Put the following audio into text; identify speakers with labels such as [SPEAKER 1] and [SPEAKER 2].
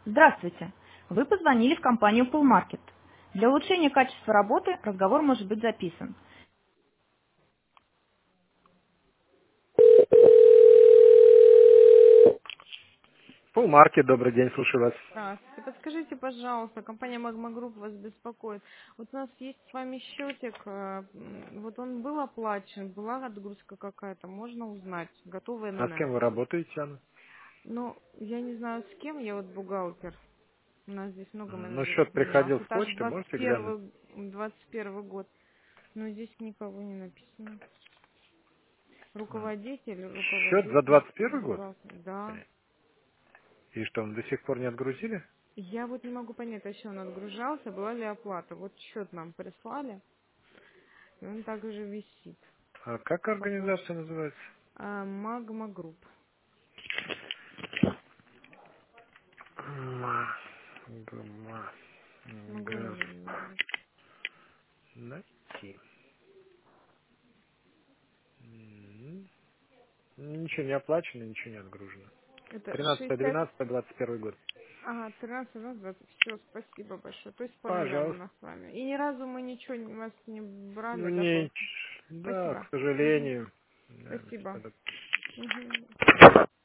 [SPEAKER 1] Здравствуйте. Вы позвонили в компанию Poolmarket. Для улучшения качества работы разговор может быть записан. Poolmarket, добрый день, слушаю вас.
[SPEAKER 2] Здравствуйте. Подскажите, пожалуйста, компания Magma Group вас беспокоит. Вот у нас есть с вами счетик, вот он был оплачен, была отгрузка какая-то, можно узнать, готовый
[SPEAKER 1] А с
[SPEAKER 2] ННС.
[SPEAKER 1] кем вы работаете, Анна?
[SPEAKER 2] Ну, я не знаю с кем, я вот бухгалтер. У нас здесь много
[SPEAKER 1] Ну,
[SPEAKER 2] менеджеров
[SPEAKER 1] счет приходил
[SPEAKER 2] занимался.
[SPEAKER 1] в
[SPEAKER 2] Это аж
[SPEAKER 1] почту, можете глянуть?
[SPEAKER 2] 21 год. Но здесь никого не написано. Руководитель,
[SPEAKER 1] Счет за
[SPEAKER 2] руководитель,
[SPEAKER 1] 21 год?
[SPEAKER 2] бухгалтер. Да.
[SPEAKER 1] И что, он до сих пор не отгрузили?
[SPEAKER 2] Я вот не могу понять, а что он отгружался, была ли оплата. Вот счет нам прислали, и он также висит.
[SPEAKER 1] А как
[SPEAKER 2] По почте.
[SPEAKER 1] организация называется?
[SPEAKER 2] Магма Групп.
[SPEAKER 1] Ма- Гма-
[SPEAKER 2] Могу
[SPEAKER 1] Г-
[SPEAKER 2] номер назвать.
[SPEAKER 1] Найти. М. Ничего не оплачено, ничего не отгружено.
[SPEAKER 2] Это 60...
[SPEAKER 1] 13-12-21 год.
[SPEAKER 2] Ага, 13, 20. Все, спасибо большое. То есть поменяем у
[SPEAKER 1] Пожалуйста.
[SPEAKER 2] нас с вами. И ни разу мы ничего вас не
[SPEAKER 1] Ну,
[SPEAKER 2] брали, да,
[SPEAKER 1] не,
[SPEAKER 2] просто.
[SPEAKER 1] да, к
[SPEAKER 2] Спасибо. Мгм.
[SPEAKER 1] сожалению. Да,
[SPEAKER 2] Спасибо.
[SPEAKER 1] всегда
[SPEAKER 2] Мгм.